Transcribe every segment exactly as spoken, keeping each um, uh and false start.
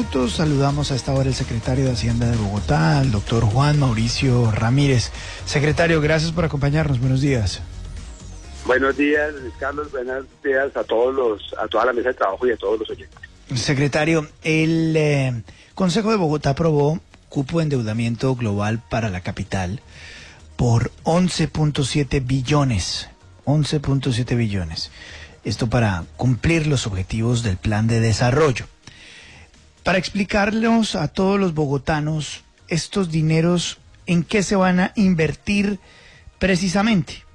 minutos. Saludamos a esta hora el secretario de Hacienda de Bogotá, el doctor Juan Mauricio Ramírez. Secretario, gracias por acompañarnos. Buenos días. Buenos días, Luis Carlos. Buenos días a todos los, a toda la mesa de trabajo y a todos los oyentes. Secretario, el eh, Consejo de Bogotá aprobó cupo de endeudamiento global para la capital por once punto siete billones. once punto siete billones. Esto para cumplir los objetivos del plan de desarrollo. Para explicarles a todos los bogotanos estos dineros, ¿en qué se van a invertir precisamente?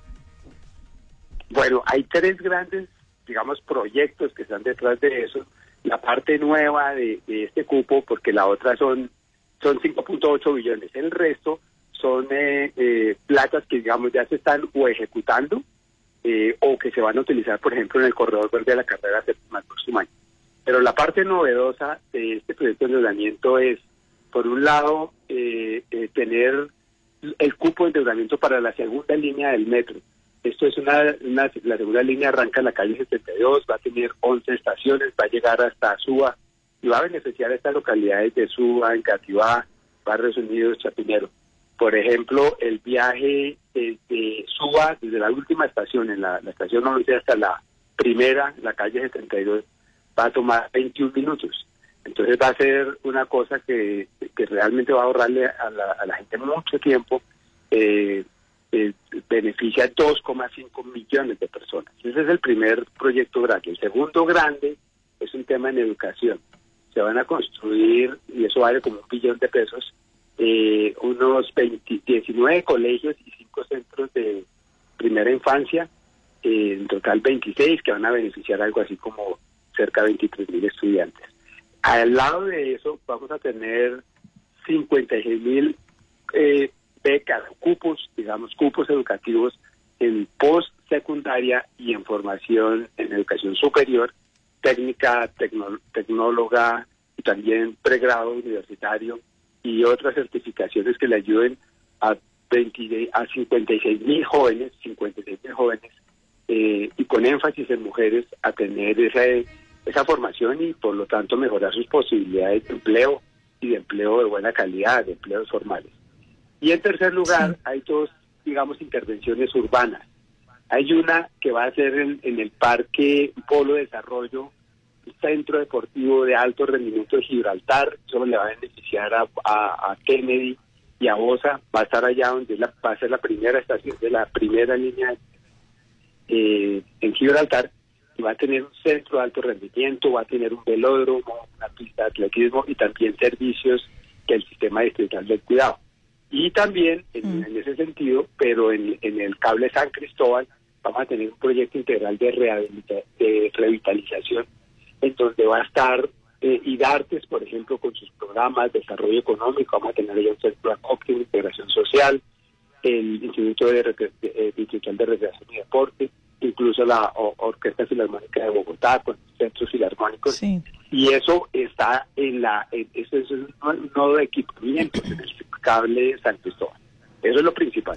Bueno, hay tres grandes, digamos, proyectos que están detrás de eso. La parte nueva de, de este cupo, porque la otra son, son cinco punto ocho billones. El resto son eh, eh, platas que, digamos, ya se están o ejecutando, Eh, o que se van a utilizar, por ejemplo, en el corredor verde de la carrera séptima el próximo año. Pero la parte novedosa de este proyecto de endeudamiento es, por un lado, eh, eh, tener el cupo de endeudamiento para la segunda línea del metro. Esto es una, una la segunda línea arranca en la calle setenta y dos, va a tener once estaciones, va a llegar hasta Suba y va a beneficiar a estas localidades de Suba, Engativá, Barrios Unidos, Chapinero. Por ejemplo, el viaje desde Suba, desde la última estación, en la, la estación once hasta la primera, la calle setenta y dos, va a tomar veintiún minutos. Entonces va a ser una cosa que, que realmente va a ahorrarle a la, a la gente mucho tiempo, eh, eh, beneficia a dos coma cinco millones de personas. Ese es el primer proyecto grande. El segundo grande es un tema en educación. Se van a construir, y eso vale como un billón de pesos, Eh, unos veinte, diecinueve colegios y cinco centros de primera infancia, eh, en total veintiséis, que van a beneficiar algo así como cerca de veintitrés mil estudiantes. Al lado de eso vamos a tener cincuenta y seis mil eh, becas, cupos, digamos, cupos educativos en postsecundaria y en formación en educación superior, técnica, tecno, tecnóloga y también pregrado universitario, y otras certificaciones que le ayuden a, veinte, a cincuenta y seis mil jóvenes, cincuenta y seis mil jóvenes, eh, y con énfasis en mujeres, a tener esa, esa formación y por lo tanto mejorar sus posibilidades de empleo y de empleo de buena calidad, de empleos formales. Y en tercer lugar, sí, hay dos, digamos, intervenciones urbanas. Hay una que va a ser en, en el Parque Polo de Desarrollo, Centro Deportivo de Alto Rendimiento de Gibraltar. Eso le va a beneficiar a, a, a Kennedy y a Bosa. Va a estar allá donde la, va a ser la primera estación de la primera línea eh, en Gibraltar, y va a tener un centro de alto rendimiento, va a tener un velódromo, una pista de atletismo y también servicios del sistema distrital del cuidado. Y también en, mm. en ese sentido, pero en, en el cable San Cristóbal, vamos a tener un proyecto integral de, rehabilita- de revitalización, en donde va a estar eh, IDARTES, por ejemplo, con sus programas de desarrollo económico. Vamos a tener ya un centro de acopio de integración social, el Instituto de, de, de, Distrital de Recreación y Deporte, incluso la o, Orquesta Filarmónica de Bogotá, con centros filarmónicos. Sí. Y eso está en la, en, eso es un nodo de equipamiento en el cable San Cristóbal. Eso es lo principal.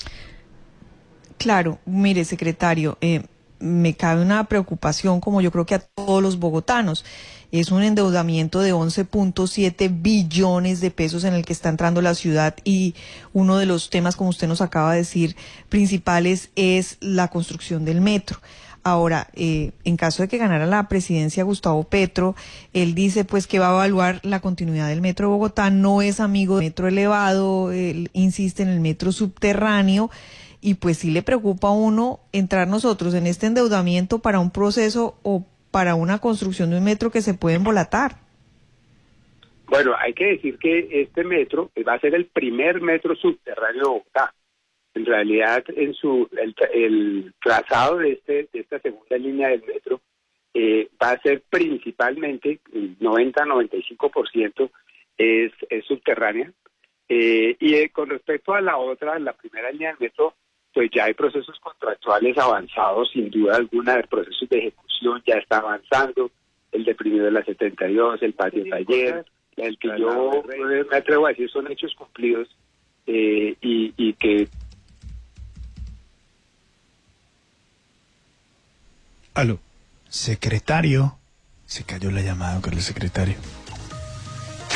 Claro, mire, secretario, eh, me cabe una preocupación, como yo creo que a todos los bogotanos. Es un endeudamiento de once punto siete billones de pesos en el que está entrando la ciudad, y uno de los temas, como usted nos acaba de decir, principales es la construcción del metro. Ahora, eh, en caso de que ganara la presidencia Gustavo Petro, él dice pues que va a evaluar la continuidad del metro de Bogotá, no es amigo del metro elevado, él insiste en el metro subterráneo. Y pues sí le preocupa a uno entrar nosotros en este endeudamiento para un proceso o para una construcción de un metro que se puede embolatar. Bueno, hay que decir que este metro va a ser el primer metro subterráneo de Bogotá. En realidad, en su el, el trazado de este de esta segunda línea del metro eh, va a ser principalmente, el noventa a noventa y cinco por ciento es, es subterránea. Eh, y eh, con respecto a la otra, la primera línea del metro, pues ya hay procesos contractuales avanzados, sin duda alguna, el proceso de ejecución ya está avanzando, el deprimido de la setenta y dos, el patio taller, el que yo me atrevo a decir son hechos cumplidos, eh, y, y que... Aló, secretario, se cayó la llamada con el secretario.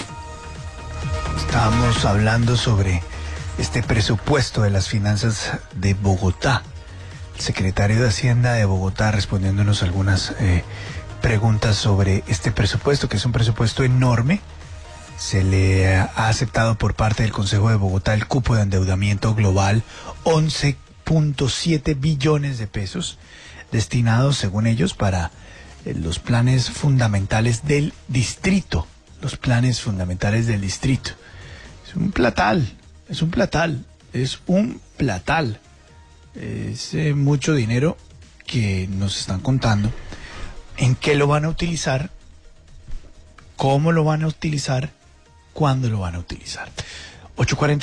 Estábamos hablando sobre este presupuesto de las finanzas de Bogotá. El secretario de Hacienda de Bogotá respondiéndonos algunas eh, preguntas sobre este presupuesto, que es un presupuesto enorme. Se le ha aceptado por parte del Consejo de Bogotá el cupo de endeudamiento global, once punto siete billones de pesos, destinados, según ellos, para eh, los planes fundamentales del distrito. Los planes fundamentales del distrito. Es un platal, es un platal, es un platal. Es eh, mucho dinero que nos están contando. ¿En qué lo van a utilizar? ¿Cómo lo van a utilizar? ¿Cuándo lo van a utilizar? ocho cuarenta